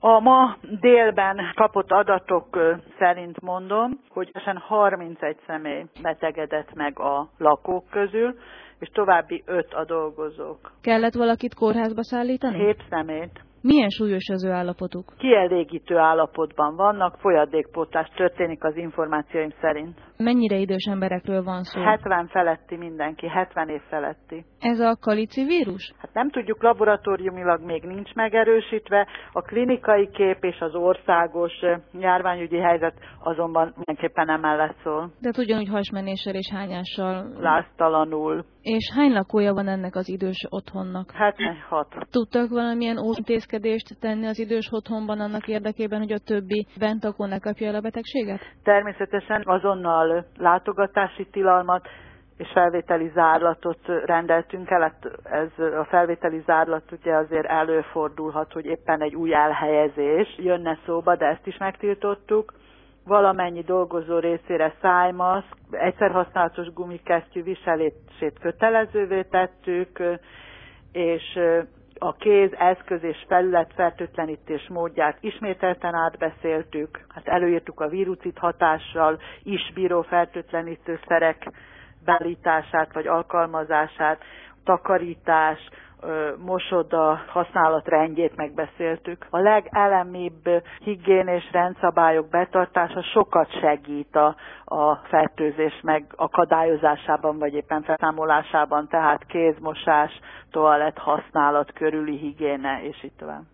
A ma délben kapott adatok szerint mondom, hogy 31 személy betegedett meg a lakók közül, és további 5 a dolgozók. Kellett valakit kórházba szállítani? 7 személyt. Milyen súlyos az ő állapotuk? Kielégítő állapotban vannak, folyadékpótlás történik az információim szerint. Mennyire idős emberekről van szó? 70 feletti mindenki, 70 év feletti. Ez a kalici vírus? Hát nem tudjuk, laboratóriumilag még nincs megerősítve, a klinikai kép és az országos járványügyi helyzet azonban mindenképpen emellett szól. De ugyanúgy hasmenéssel és hányással? Láztalanul. És hány lakója van ennek az idős otthonnak? 76. Tudtak valamilyen intézkedést tenni az idős otthonban annak érdekében, hogy a többi bentlakó ne kapja el a betegséget? Természetesen azonnal látogatási tilalmat és felvételi zárlatot rendeltünk el. Ez a felvételi zárlat ugye azért előfordulhat, hogy éppen egy új elhelyezés jönne szóba, de ezt is megtiltottuk. Valamennyi dolgozó részére szájmaszk, egyszerhasználatos gumikesztyű viselését kötelezővé tettük, és a kéz, eszköz és felületfertőtlenítés módját ismételten átbeszéltük. Hát előírtuk a vírucid hatással is bíró fertőtlenítőszerek beállítását vagy alkalmazását, takarítás, mosoda használatrendjét megbeszéltük. A legelemibb higiénés rendszabályok betartása sokat segít a fertőzés megakadályozásában, vagy éppen felszámolásában, tehát kézmosás, toalett használat körüli higiéne, és így tovább.